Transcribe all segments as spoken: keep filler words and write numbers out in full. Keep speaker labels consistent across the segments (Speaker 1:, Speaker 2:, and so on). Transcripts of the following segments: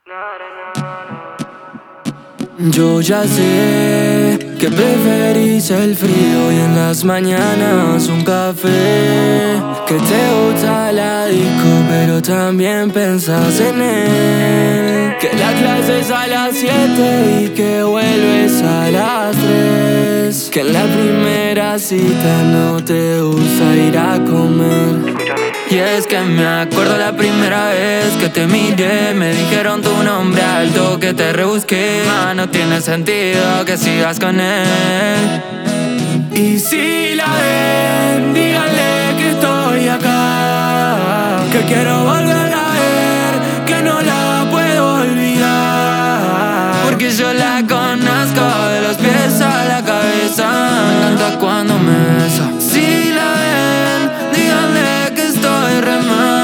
Speaker 1: Yo ya sé que preferís el frío y en las mañanas un café. Que te gusta la disco pero también pensás en él. Que la clase es a las siete y que vuelves a las tres. Que en la primera cita no te gusta ir a comer. Y es que me acuerdo la primera vez que te miré, me dijeron tu nombre alto, que te rebusqué. Ah, no tiene sentido que sigas con él. Y si la ven, díganle que estoy acá, que quiero volverla a ver, que no la puedo olvidar. Porque yo la conozco de los pies a la cabeza. Me encanta cuando me besa. Si la ven, díganle que estoy re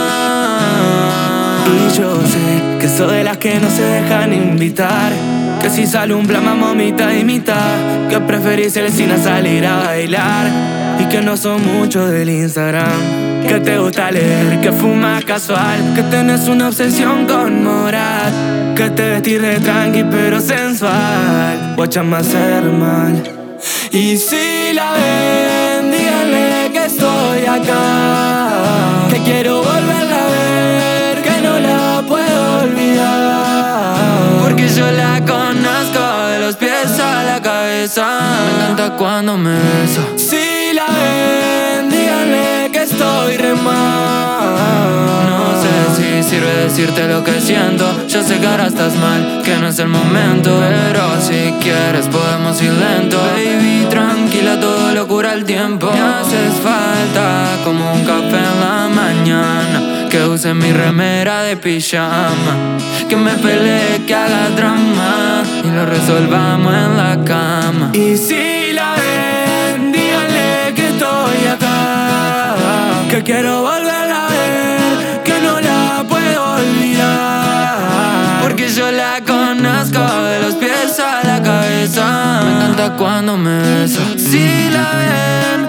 Speaker 1: mal. Y yo sé que soy de las que no se dejan invitar, que si sale un plan mamá mitad y mitad, que preferís el cine a salir a bailar, y que no son muchos del Instagram, que te gusta leer, que fumas casual, que tenés una obsesión con Morat, que te vestís de tranqui pero sensual, guacha me hacer mal. Y si la ven, díganle que estoy acá, que quiero volverla a ver, que no la puedo olvidar. Porque yo la conozco de los pies a la cabeza. Me encanta cuando me besa. Si la ven, díganle que estoy re mal. No sé si sirve decirte lo que siento. Yo sé que ahora estás mal, que no es el momento, pero si quieres podemos ir lento. Baby, tranquila, todo lo cura el tiempo. Me haces falta como un café en la mañana, que use mi remera de pijama, que me pelee, que haga drama y lo resolvamos en la cama. Y si la ven, díganle que estoy acá, que quiero volverla a ver, que no la puedo olvidar. Porque yo la conozco de los pies a la cabeza. Me encanta cuando me besa. Si la ven,